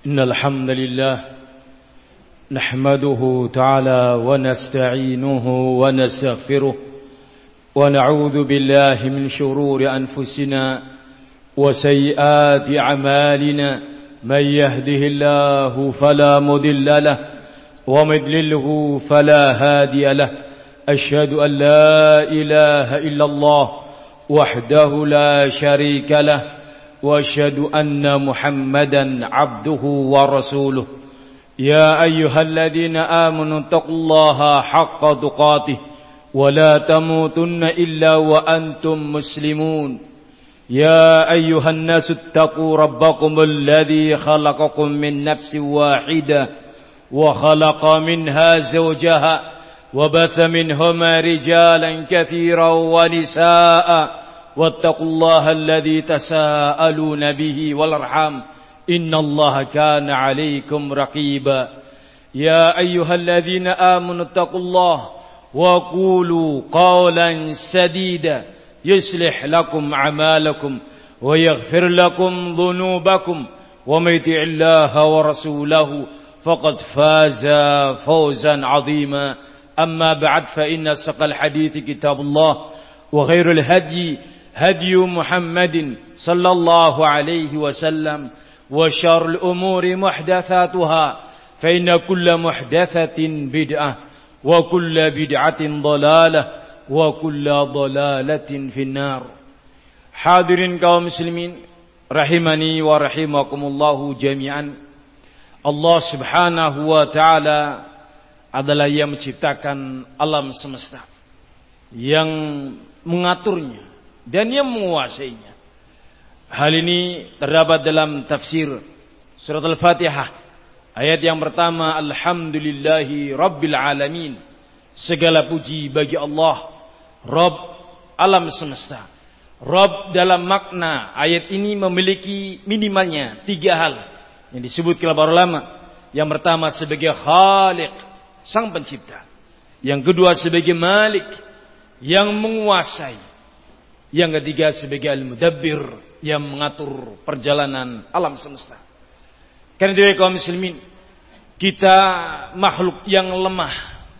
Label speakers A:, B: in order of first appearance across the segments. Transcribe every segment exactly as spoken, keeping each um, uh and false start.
A: إن الحمد لله نحمده تعالى ونستعينه ونستغفره ونعوذ بالله من شرور أنفسنا وسيئات أعمالنا من يهده الله فلا مضل له ومن يضلله فلا هادي له أشهد أن لا إله إلا الله وحده لا شريك له وأشهد أن محمدا عبده ورسوله يا أيها الذين آمنوا اتقوا الله حق تقاته ولا تموتن إلا وأنتم مسلمون يا أيها الناس اتقوا ربكم الذي خلقكم من نفس واحدة وخلق منها زوجها وبث منهما رجالا كثيرا ونساء واتقوا الله الذي تساءلون به والأرحام إن الله كان عليكم رقيبا يا أيها الذين آمنوا اتقوا الله وقولوا قولا سديدا يصلح لكم أعمالكم ويغفر لكم ذنوبكم ومن يطع الله ورسوله فقد فاز فوزا عظيما أما بعد فإن أصدق الحديث كتاب الله وخير الهدي هدي محمد صلى الله عليه وسلم وشر الأمور محدثاتها فإن كل محدثة بدعة وكل بدعة ضلالة وكل ضلالة في النار. Hadirin kaum muslimin rahimani wa rahimakumullahu jami'an. Allah Subhanahu wa taala adalah yang menciptakan alam semesta, yang mengaturnya dan yang menguasainya. Hal ini terdapat dalam tafsir surat Al-Fatihah ayat yang pertama, Alhamdulillahi Rabbil Alamin. Segala puji bagi Allah, Rabb alam semesta. Rabb dalam makna ayat ini memiliki minimalnya tiga hal yang disebutkan oleh para ulama. Yang pertama sebagai Khaliq, sang pencipta. Yang kedua sebagai Malik, yang menguasai. Yang ketiga sebagai Al-Mudabbir, yang mengatur perjalanan alam semesta. Karena itu kaum muslimin, kita makhluk yang lemah.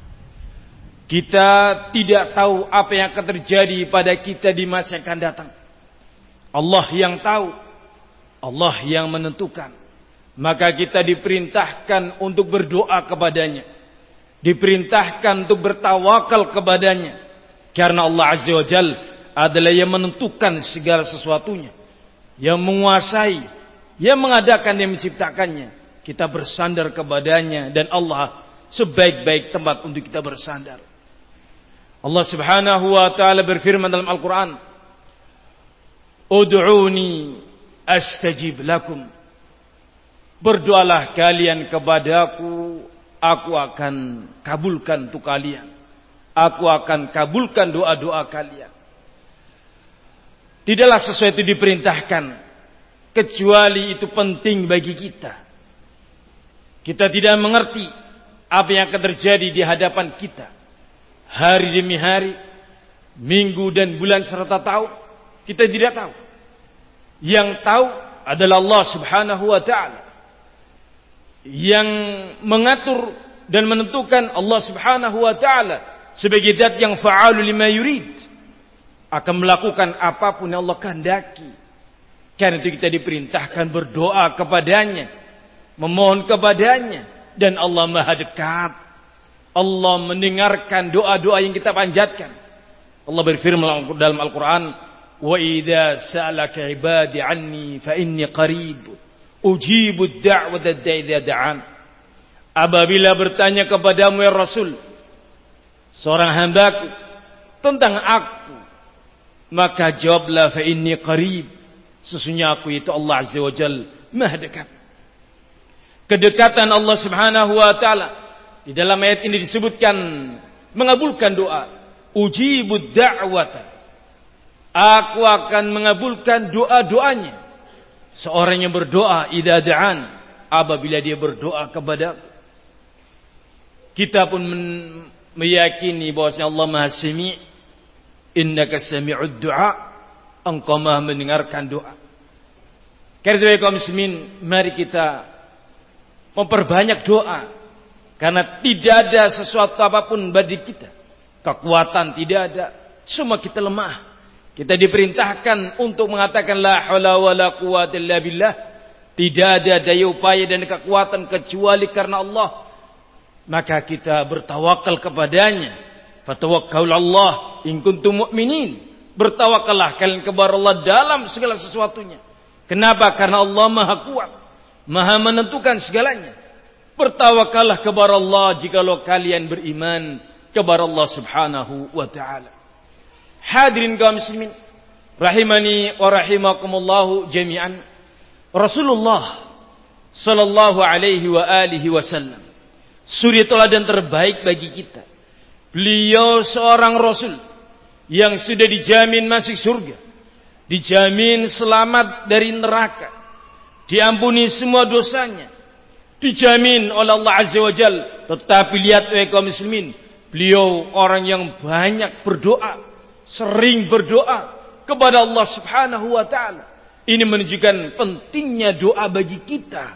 A: Kita tidak tahu apa yang akan terjadi pada kita di masa yang akan datang. Allah yang tahu, Allah yang menentukan. Maka kita diperintahkan untuk berdoa kepadanya, diperintahkan untuk bertawakal kepadanya. Karena Allah Azza wa Jalla adalah yang menentukan segala sesuatunya, yang menguasai, yang mengadakan, yang menciptakannya. Kita bersandar kepadanya, dan Allah sebaik-baik tempat untuk kita bersandar. Allah Subhanahu wa taala berfirman dalam Al-Qur'an, Ud'uni astajib lakum. Berdoalah kalian kepadaku, aku akan kabulkan untuk kalian. Aku akan kabulkan doa-doa kalian. Tidaklah sesuatu diperintahkan kecuali itu penting bagi kita. Kita tidak mengerti apa yang akan terjadi di hadapan kita hari demi hari, minggu dan bulan serta tahun. Kita tidak tahu. Yang tahu adalah Allah Subhanahu wa taala. Yang mengatur dan menentukan Allah Subhanahu wa taala sebagai zat yang fa'alu lima yurid, akan melakukan apapun yang Allah kehendaki. Karena itu kita diperintahkan berdoa kepadanya, memohon kepadanya, dan Allah Maha dekat. Allah mendengarkan doa-doa yang kita panjatkan. Allah berfirman dalam Al-Quran, wa idza sa'alaka ibadi anni fa inni qarib ujibu ad-da'wata idza da'an. Apabila bertanya kepadamu ya Rasul, seorang hambaku, tentang aku, maka jawablah fa inni qarib, sesungguhnya aku itu Allah Azza wa Jalla Maha dekat. Kedekatan Allah Subhanahu wa taala di dalam ayat ini disebutkan mengabulkan doa. Ujibud da'wata, aku akan mengabulkan doa-doanya seorang yang berdoa idza da'an, apabila dia berdoa kepadaku. Kita pun meyakini bahwasanya Allah Maha Sami', innaka sami'ud du'a, engkau Maha mendengarkan doa. Karena itu kaum muslimin, mari kita memperbanyak doa, karena tidak ada sesuatu apapun bagi kita. Kekuatan tidak ada, semua kita lemah. Kita diperintahkan untuk mengatakan la haula wala quwwata illa billah. Tidak ada daya upaya dan kekuatan kecuali karena Allah. Maka kita bertawakal kepadanya. Fatawakkalu Allah in kuntum mu'minin. Bertawakallah kalian kepada Allah dalam segala sesuatunya. Kenapa? Karena Allah Maha kuat, Maha menentukan segalanya. Bertawakallah kepada Allah jikalau kalian beriman kepada Allah Subhanahu wa taala. Hadirin kaum muslimin rahimani wa rahimakumullah jami'an. Rasulullah sallallahu alaihi wa alihi wasallam suri teladan terbaik bagi kita. Beliau seorang rasul yang sudah dijamin masuk surga, dijamin selamat dari neraka, diampuni semua dosanya, dijamin oleh Allah Azza wa Jalla. Tetapi lihat wahai kaum muslimin, beliau orang yang banyak berdoa, sering berdoa kepada Allah Subhanahu wa taala. Ini menunjukkan pentingnya doa bagi kita.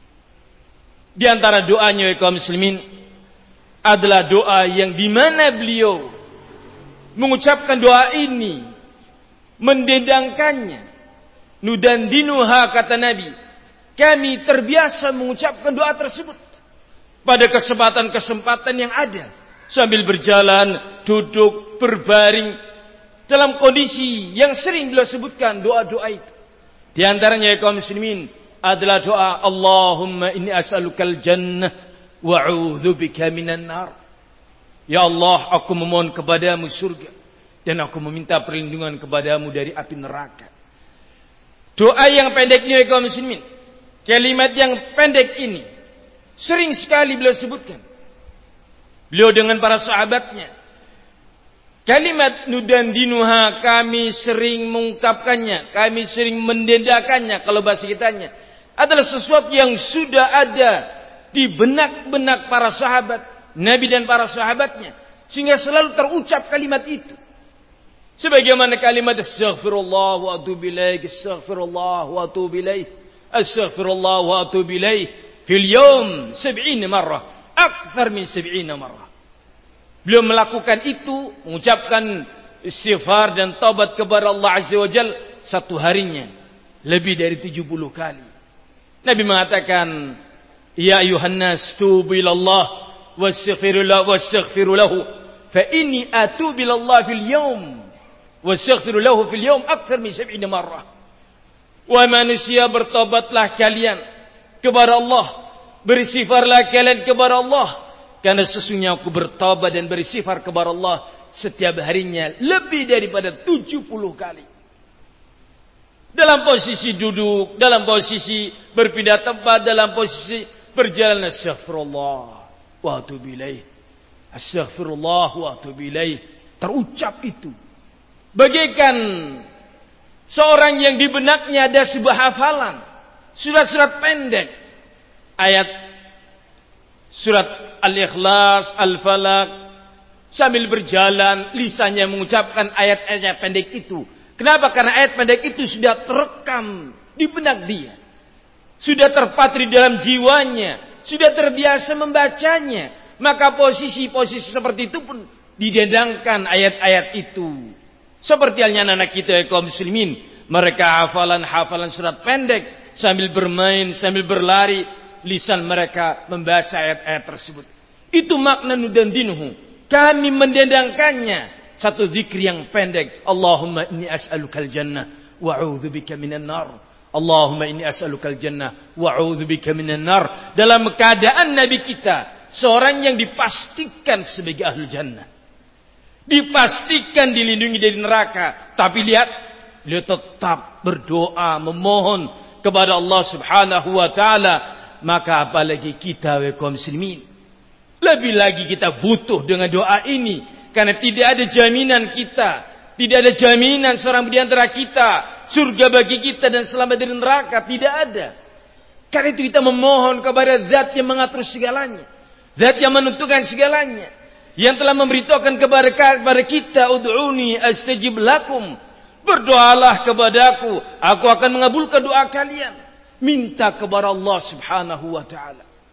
A: Di antara doanya wahai kaum muslimin adalah doa yang di mana beliau mengucapkan doa ini, mendendangkannya. Nudandinuha, kata Nabi, kami terbiasa mengucapkan doa tersebut pada kesempatan-kesempatan yang ada, sambil berjalan, duduk, berbaring, dalam kondisi yang sering beliau sebutkan doa-doa itu. Di antaranya ya kaum muslimin adalah doa Allahumma inni as'alukal jannah wa a'udzubika minan nar. Ya Allah, aku memohon kepadamu surga dan aku meminta perlindungan kepadamu dari api neraka. Doa yang pendeknya ya kaum muslimin, kalimat yang pendek ini sering sekali beliau sebutkan. Beliau dengan para sahabatnya. Kalimat nudandinuha, kami sering mengungkapkannya, kami sering mendendakannya, kalau bahasa kitanya adalah sesuatu yang sudah ada di benak-benak para sahabat Nabi dan para sahabatnya, sehingga selalu terucap kalimat itu. Sebagaimana kalimat astaghfirullah wa atubu ilaih, astaghfirullah wa atubu ilaih, astaghfirullah wa atubu ilaih fil yawm sab'ina marrah, akthar min sab'ina marrah. Beliau melakukan itu, mengucapkan istighfar dan taubat kepada Allah Azza wa Jalla satu harinya lebih dari tujuh puluh kali. Nabi mengatakan, ya ayuhan nas tubu ilallah wastaghfiru lahu wastaghfiru lahu fa inni atubu ilallah fil yawm wastaghfiru lahu fil yawm akthar min sab'ina marrah. Wa manusia, bertobatlah kalian kepada Allah, beristighfarlah kalian kepada Allah, karena sesungguhnya aku bertobat dan beristighfar kepada Allah setiap harinya lebih daripada tujuh puluh kali. Dalam posisi duduk, dalam posisi berpindah tempat, dalam posisi berjalan, astaghfirullah wa atubu ilaih, astaghfirullah wa atubu ilaih, terucap itu bagaikan seorang yang di benaknya ada sebuah hafalan, surat-surat pendek, ayat surat Al-Ikhlas, Al-Falaq, sambil berjalan lisannya mengucapkan ayat-ayat pendek itu. Kenapa? Karena ayat pendek itu sudah terekam di benak dia, sudah terpatri dalam jiwanya, sudah terbiasa membacanya. Maka posisi-posisi seperti itu pun didendangkan ayat-ayat itu. Seperti halnya anak kita kaum muslimin, mereka hafalan-hafalan surat pendek, sambil bermain, sambil berlari, lisan mereka membaca ayat-ayat tersebut. Itu makna nudandinuhu, kami mendendangkannya. Satu zikir yang pendek, Allahumma inni as'alukal jannah wa a'udzubika minan nar. Allahumma inni as'alukal jannah wa a'udzubika minan nar. Dalam keadaan Nabi kita seorang yang dipastikan sebagai ahlul jannah, dipastikan dilindungi dari neraka, tapi lihat, beliau tetap berdoa memohon kepada Allah Subhanahu wa taala. Maka apalagi kita kaum muslimin, lebih lagi kita butuh dengan doa ini. Karena tidak ada jaminan kita, tidak ada jaminan seorang di antara kita surga bagi kita dan selamat dari neraka, tidak ada. Karena itu kita memohon kepada Zat yang mengatur segalanya, Zat yang menentukan segalanya, yang telah memberitahukan kepada kepada kita, ud'uni astajib lakum, berdoalah kepadaku, aku akan mengabulkan doa kalian. Minta kepada Allah Subhanahu wa taala.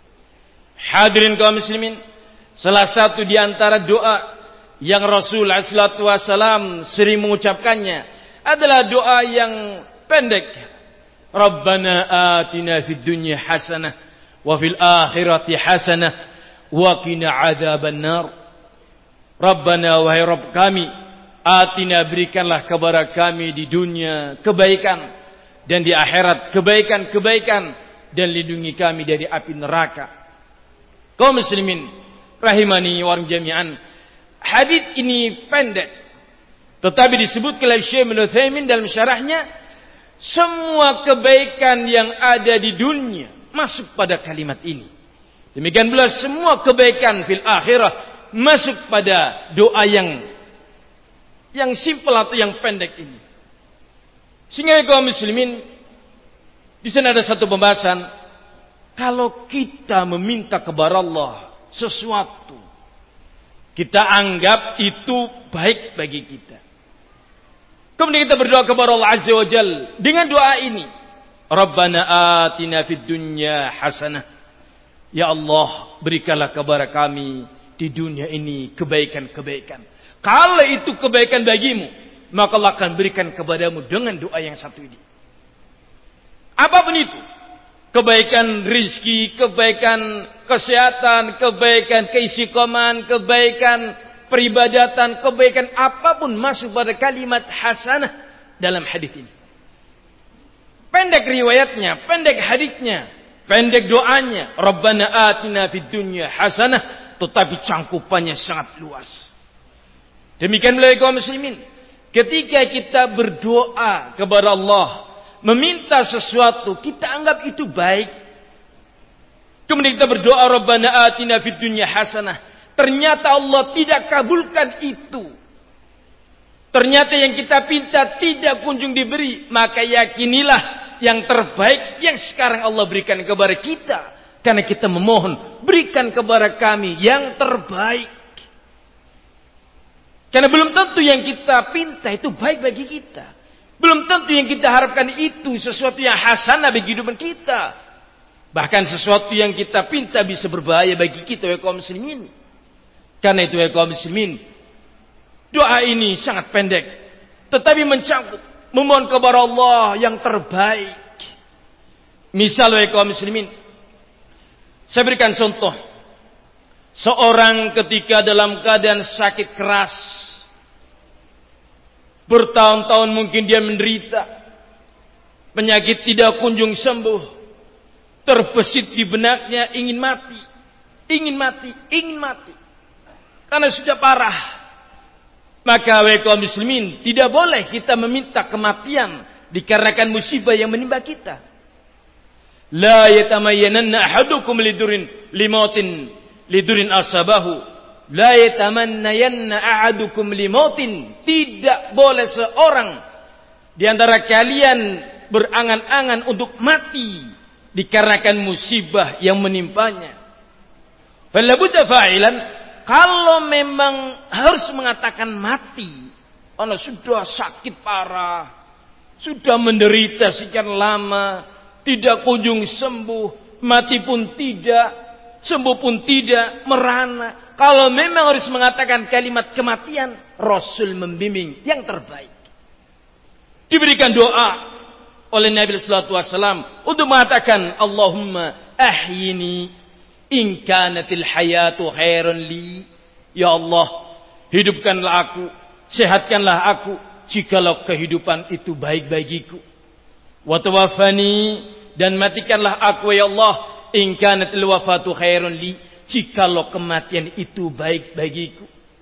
A: Hadirin kaum muslimin, salah satu di antara doa yang Rasul alaihi salatu wasallam sering mengucapkannya adalah doa yang pendek. Rabbana atina fid dunya hasanah wa fil akhirati hasanah wa qina adzabannar. Rabbana wahai Rabb kami, atina berikanlah kepada kami di dunia kebaikan dan di akhirat kebaikan-kebaikan, dan lindungi kami dari api neraka. Kaum muslimin rahimani wa jami'an, hadits ini pendek, tetapi disebut oleh Syekh Ibnu Utsaimin dalam syarahnya, semua kebaikan yang ada di dunia masuk pada kalimat ini. Demikian pula semua kebaikan fil akhirah masuk pada doa yang yang simpel atau yang pendek ini. Sehingga kaum muslimin, di sana ada satu pembahasan. Kalau kita meminta kepada Allah sesuatu, kita anggap itu baik bagi kita. Kemudian kita berdoa kepada Allah Azza wa Jalla dengan doa ini. Rabbana atina fid dunya hasanah. Ya Allah, berikanlah kepada kami di dunia ini kebaikan-kebaikan. Kalau itu kebaikan bagimu, maka Allah akan berikan kepadamu dengan doa yang satu ini. Apapun itu, kebaikan rizki, kebaikan kesehatan, kebaikan keistiqomahan, kebaikan peribadatan, kebaikan apapun masuk pada kalimat hasanah dalam hadis ini. Pendek riwayatnya, pendek hadisnya, pendek doanya. Rabbana atina fid dunya hasanah, tetapi cangkupannya sangat luas. Demikian pula kaum muslimin, ketika kita berdoa kepada Allah, meminta sesuatu, kita anggap itu baik. Kemudian kita berdoa, Rabbana atina fid dunya hasanah. Ternyata Allah tidak kabulkan itu. Ternyata yang kita pinta tidak kunjung diberi. Maka yakinilah yang terbaik yang sekarang Allah berikan kepada kita. Karena kita memohon, berikan kepada kami yang terbaik. Karena belum tentu yang kita pinta itu baik bagi kita. Belum tentu yang kita harapkan itu sesuatu yang hasanah bagi kehidupan kita. Bahkan sesuatu yang kita pinta bisa berbahaya bagi kita, ya kaum muslimin. Karena itu, ya kaum muslimin, doa ini sangat pendek, tetapi mencangkup, memohon kepada Allah yang terbaik. Misal, ya kaum muslimin, saya berikan contoh. Seorang ketika dalam keadaan sakit keras, bertahun-tahun mungkin dia menderita, penyakit tidak kunjung sembuh, terbesit di benaknya ingin mati, ingin mati, ingin mati, karena sudah parah. Maka wahai kaum muslimin, tidak boleh kita meminta kematian dikarenakan musibah yang menimpa kita. La yatamayyananna ahadukum lidurin limautin lidurin asabahu. La yatamannayanna ahadukum limautin. Tidak boleh seorang di antara kalian berangan-angan untuk mati dikarenakan musibah yang menimpanya. Fala budda fa'ilan, kalau memang harus mengatakan mati, karena sudah sakit parah, sudah menderita sekian lama, tidak kunjung sembuh, mati pun tidak, sembuh pun tidak, merana. Kalau memang harus mengatakan kalimat kematian, Rasul membimbing yang terbaik. Diberikan doa oleh Nabi sallallahu alaihi wasallam untuk mengatakan, Allahumma ahyini in kanatil hayatu khairan li. Ya Allah, hidupkanlah aku, sehatkanlah aku jikalau kehidupan itu baik bagiku. Wa tawaffani, dan matikanlah aku ya Allah, in kanatil wafatu khairan li, jikalau kematian itu baik bagiku.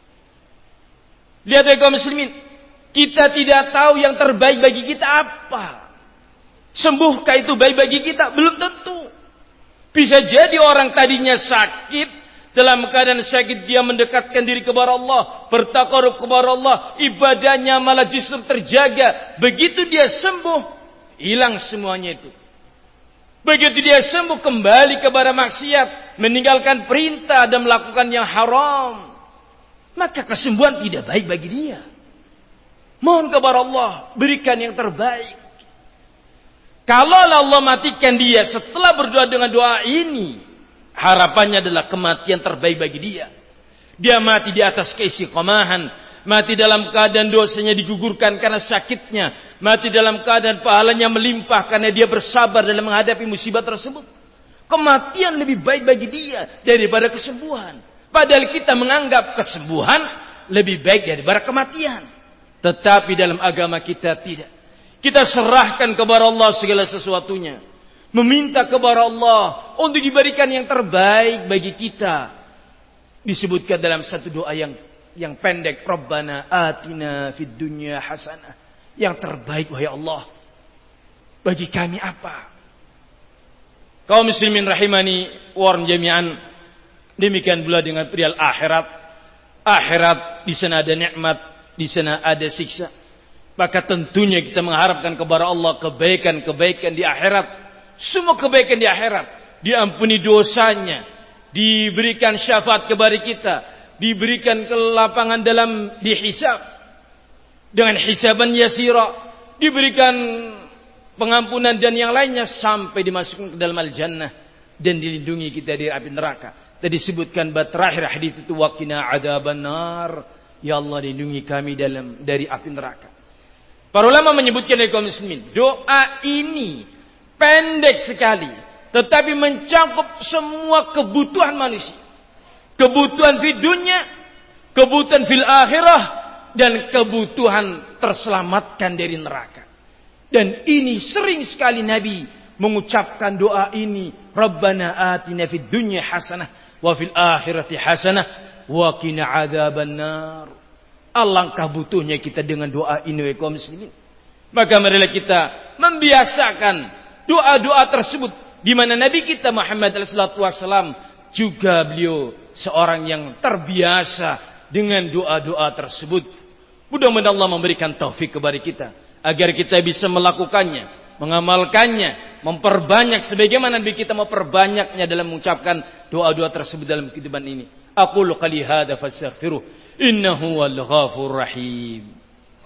A: Lihat ya kaum muslimin, kita tidak tahu yang terbaik bagi kita apa. Sembuhkah itu baik bagi kita? Belum tentu. Bisa jadi orang tadinya sakit, dalam keadaan sakit dia mendekatkan diri kepada Allah, bertakarub kepada Allah, ibadahnya malah justru terjaga. Begitu dia sembuh, hilang semuanya itu. Begitu dia sembuh, kembali kepada maksiat, meninggalkan perintah dan melakukan yang haram, maka kesembuhan tidak baik bagi dia. Mohon kepada Allah, berikan yang terbaik. Kalau Allah matikan dia setelah berdoa dengan doa ini, Harapannya adalah kematian terbaik bagi dia. Dia mati di atas keistiqomahan, mati dalam keadaan dosanya digugurkan karena sakitnya, mati dalam keadaan pahalanya melimpah karena dia bersabar dalam menghadapi musibah tersebut. Kematian lebih baik bagi dia daripada kesembuhan. Padahal kita menganggap kesembuhan lebih baik daripada kematian. Tetapi dalam agama kita tidak. Kita serahkan kepada Allah segala sesuatunya. Meminta kepada Allah untuk diberikan yang terbaik bagi kita. Disebutkan dalam satu doa yang yang pendek, Rabbana atina fid dunya hasanah. Yang terbaik wahai Allah bagi kami apa? Kaum muslimin rahimani wa jami'an. Demikian pula dengan perihal akhirat. Akhirat di sana ada nikmat, di sana ada siksa. Maka tentunya kita mengharapkan kepada Allah kebaikan-kebaikan di akhirat. Semua kebaikan di akhirat, diampuni dosanya, diberikan syafaat kepada kita, diberikan kelapangan dalam dihisab dengan hisaban yasira, diberikan pengampunan dan yang lainnya sampai dimasukkan ke dalam al-jannah dan dilindungi kita dari api neraka. Dan disebutkan terakhir hadis itu waqina adzabannar, ya Allah lindungi kami dalam dari api neraka. Para ulama menyebutkan dari kaum muslimin, doa ini pendek sekali tetapi mencakup semua kebutuhan manusia. Kebutuhan di dunia, kebutuhan fil akhirah, dan kebutuhan terselamatkan dari neraka. Dan ini sering sekali Nabi mengucapkan doa ini. Rabbana atina fid dunya hasanah wa fil akhirati hasanah wa qina adzabannar. Alangkah butuhnya kita dengan doa ini wahai kaum muslimin. Maka marilah kita membiasakan doa-doa tersebut, di mana Nabi kita Muhammad sallallahu alaihi wasallam juga beliau seorang yang terbiasa dengan doa-doa tersebut. Mudah-mudahan Allah memberikan taufik kepada kita agar kita bisa melakukannya, mengamalkannya, memperbanyak sebagaimana Nabi kita memperbanyaknya dalam mengucapkan doa-doa tersebut dalam kehidupan ini. Aqulu qali hadza fastaghfiruh innahu wal ghafurur rahim.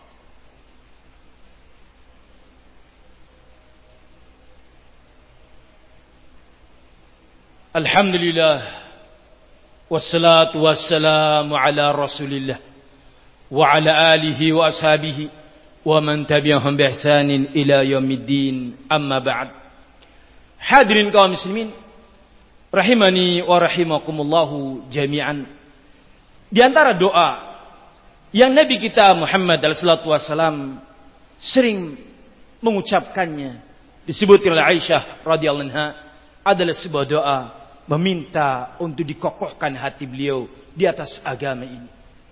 A: Alhamdulillah wassalatu wassalamu ala Rasulillah wa ala alihi wa ashabihi wa man tabi'ahum bi ihsanin ila yaumiddin. Amma ba'd. Hadirin kaum muslimin rahimani wa rahimakumullahu jami'an. Di antara doa yang Nabi kita Muhammad sallallahu alaihi wasallam sering mengucapkannya, disebutkan oleh Aisyah radhiyallahu anha, adalah sebuah doa meminta untuk dikokohkan hati beliau di atas agama ini.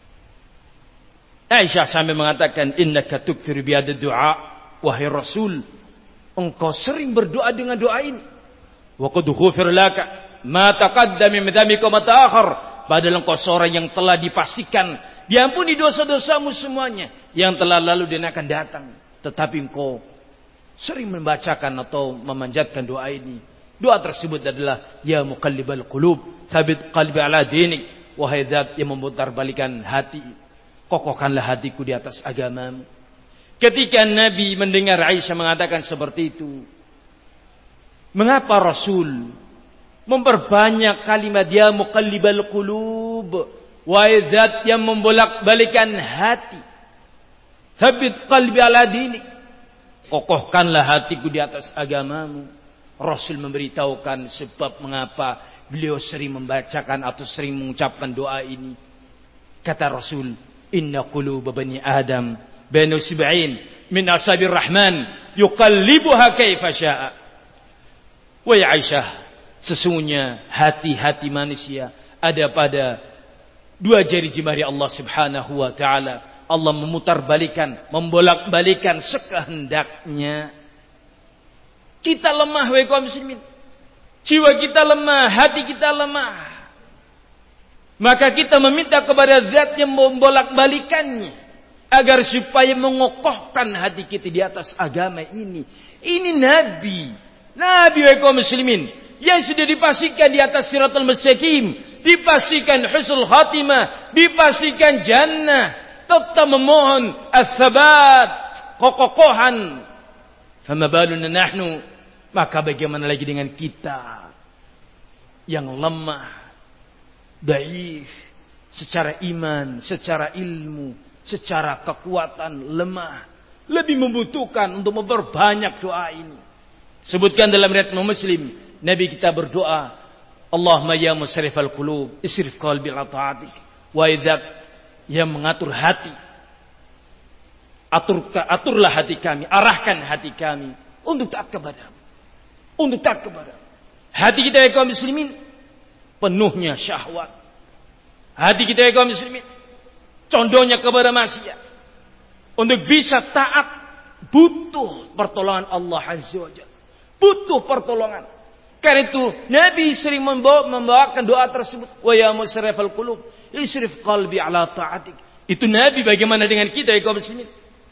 A: Aisyah sampai mengatakan, innaka tukthir bi hadha du'a wahai Rasul, engkau sering berdoa dengan doa ini. Wa qad ghufir laka ma taqaddama min dhanbika wa ma ta'akhkhar, padahal engkau seorang yang telah dipastikan diampuni dosa-dosamu semuanya yang telah lalu dan akan datang, tetapi engkau sering membacakan atau memanjatkan doa ini. Doa tersebut adalah ya muqallibal qulub tsabbit qalbi ala dinik, wahai zat yang memutar-balikan hati, kokohkanlah hatiku di atas agamamu. Ketika Nabi mendengar Aisyah mengatakan seperti itu, mengapa Rasul memperbanyak kalimat ya muqallibal qulub, wahai zat yang membolak-balikan hati, tsabbit qalbi ala dinik, kokohkanlah hatiku di atas agamamu. Rasul memberitahukan sebab mengapa beliau sering membacakan atau sering mengucapkan doa ini. Kata Rasul, inna quluba bani Adam baina sab'in min asabir rahman yuqallibuha kaifa syaa. Wahai Aisyah, sesungguhnya hati-hati manusia ada pada dua jari jemari Allah Subhanahu wa taala. Allah memutarbalikan, membolak-balikan sekehendaknya. Kita lemah wahai kaum muslimin. Jiwa kita lemah, hati kita lemah. Maka kita meminta kepada zat yang membolak-balikannya agar supaya mengokohkan hati kita di atas agama ini. Ini Nabi. Nabi wahai kaum muslimin yang sudah dipastikan di atas siratal mustaqim, dipastikan husnul khatimah, dipastikan jannah, tetap memohon ats-tsabat, kokohan. Fama baluna nahnu, maka bagaimana lagi dengan kita? yang lemah, dhaif, secara iman, secara ilmu, secara kekuatan lemah, lebih membutuhkan untuk memperbanyak doa ini. Sebutkan dalam riwayat Muslim, Nabi kita berdoa, Allahumma ya musarrifal qulub, isrif qalbi ala ta'atik. Wa idzak yang mengatur hati, atur aturlah hati kami, arahkan hati kami untuk taat kepadamu. Untuk taat kepadamu. Hati kita ya kaum muslimin penuhnya syahwat. Hati kita ya kaum muslimin condongnya kepada maksiat. Untuk bisa taat butuh pertolongan Allah Azza wa Jalla. Butuh pertolongan. Karena itu Nabi sering membawa, membawakan doa tersebut. Wa ya musarrifal qulub, isrif qalbi ala ta'atik. Itu Nabi. Bagaimana dengan kita ya kaum muslimin?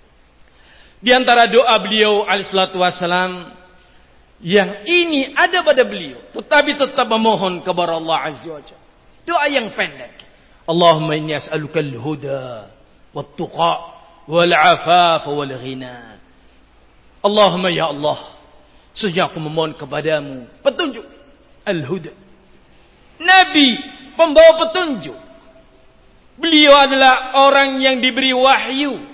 A: Di antara doa beliau alaihi salatu wassalam yang ini ada pada beliau, tetapi tetap memohon kepada Allah Azza wa Jalla. Doa yang pendek. Allahumma inni as'aluka al-huda wat-tuqa wal-'afafa wal-ghina. Allahumma ya Allah, sejak aku memohon kepadamu petunjuk, al-huda. Nabi pembawa petunjuk. Beliau adalah orang yang diberi wahyu.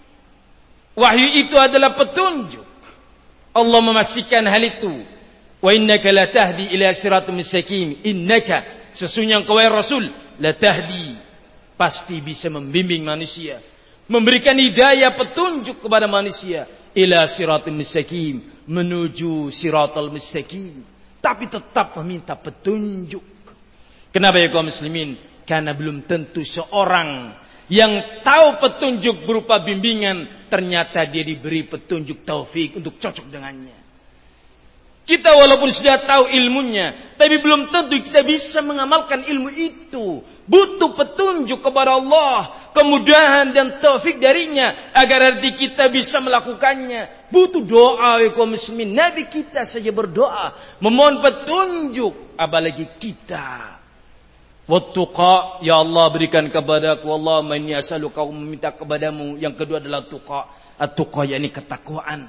A: Wahyu itu adalah petunjuk. Allah memastikan hal itu. Wa innaka la tahdi ila siratal mustaqim. Innaka, sesungguhnya engkau wahai Rasul, la tahdi, pasti bisa membimbing manusia, memberikan hidayah petunjuk kepada manusia ila siratal mustaqim, menuju siratal mustaqim, tapi tetap meminta petunjuk. Kenapa ya kaum muslimin? Karena belum tentu seorang yang tahu petunjuk berupa bimbingan ternyata dia diberi petunjuk taufik untuk cocok dengannya. Kita walaupun sudah tahu ilmunya, tapi belum tentu kita bisa mengamalkan ilmu itu. Butuh petunjuk kepada Allah, kemudahan dan taufik darinya agar hati kita bisa melakukannya. Butuh doa ya kaum muslimin. Nabi kita saja berdoa memohon petunjuk, apalagi kita. Wattuqa, ya Allah berikan kepadaku, Allahumma inni as'aluka, meminta kepadamu. Yang kedua adalah tuqa, at-tuqa yakni ketakwaan.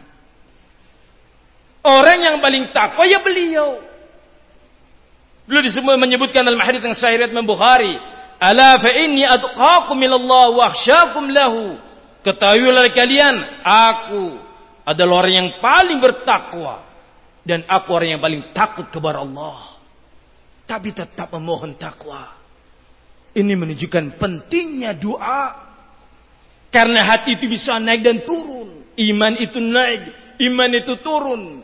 A: Orang yang paling takwa ya beliau. Beliau disebut menyebutkan dalam hadits yang sahih riwayat Bukhari, ala fa inni atqakum minallah wa akhsyakum lahu. Ketahuilah kalian, aku adalah orang yang paling bertakwa dan aku orang yang paling takut kepada Allah. Tapi tetap memohon takwa. Ini menunjukkan pentingnya doa. Karena hati itu bisa naik dan turun. Iman itu naik, iman itu turun.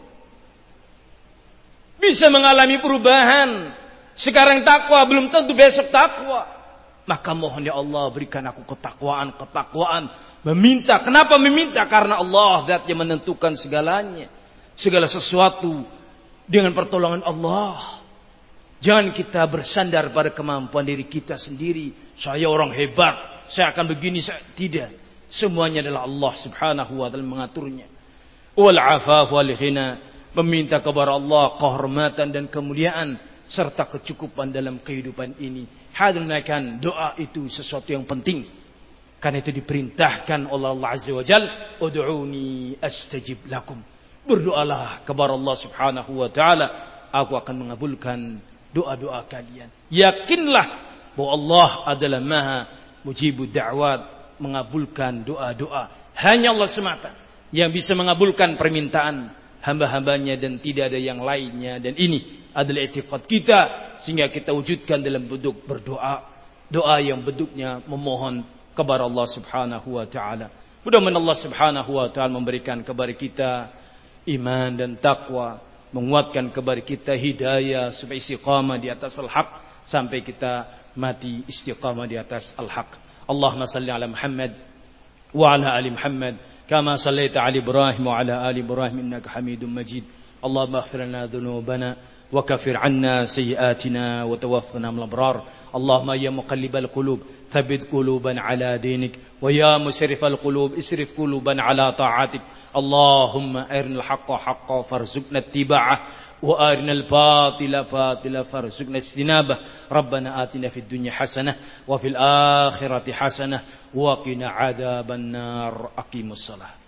A: Bisa mengalami perubahan. Sekarang takwa, belum tentu besok takwa. Maka mohon ya Allah berikan aku ketakwaan, ketakwaan. Meminta, kenapa meminta? Karena Allah zat yang menentukan segalanya. Segala sesuatu dengan pertolongan Allah. Jangan kita bersandar pada kemampuan diri kita sendiri. Saya orang hebat, saya akan begini, saya tidak. Semuanya adalah Allah subhanahu wa ta'ala mengaturnya. Wal afaf wal ghina, meminta kepada Allah kehormatan dan kemuliaan serta kecukupan dalam kehidupan ini. Hadirkan doa itu sesuatu yang penting. Karena itu diperintahkan oleh Allah Azza wa Jalla, ud'uni astajib lakum. Berdoalah kepada Allah subhanahu wa ta'ala, aku akan mengabulkan doa-doa kalian. Yakinlah bahwa Allah adalah Maha Mujibud Da'wat, mengabulkan doa-doa. Hanya Allah semata yang bisa mengabulkan permintaan hamba-hambanya dan tidak ada yang lainnya. Dan ini adalah i'tiqad kita sehingga kita wujudkan dalam bentuk berdoa, doa yang bentuknya memohon kepada Allah Subhanahu wa taala. Mudah-mudahan Allah Subhanahu wa taala memberikan kepada kita iman dan takwa, menguatkan kepada kita hidayah supaya istiqamah di atas al-haq sampai kita mati istiqamah di atas al-haq. Allahumma salli ala Muhammad wa ala ali Muhammad kama sallaita ala Ibrahim wa ala ali Ibrahim innaka Hamidum Majid. Allahumma ighfir lana dhunubana wa kaffir 'anna sayyi'atina wa tawaffana minal abrar. Allahumma ya muqallibal qulub thabbit qulubana ala dinik wa ya musrifal qulub isrif qulubana ala ta'atik. اللهم أرنا الحق حقا فارزقنا اتباعه وأرنا الباطل باطلا فارزقنا اجتنابه. ربنا آتنا في الدنيا حسنة وفي الآخرة حسنة وقنا عذاب النار. أقيموا الصلاة.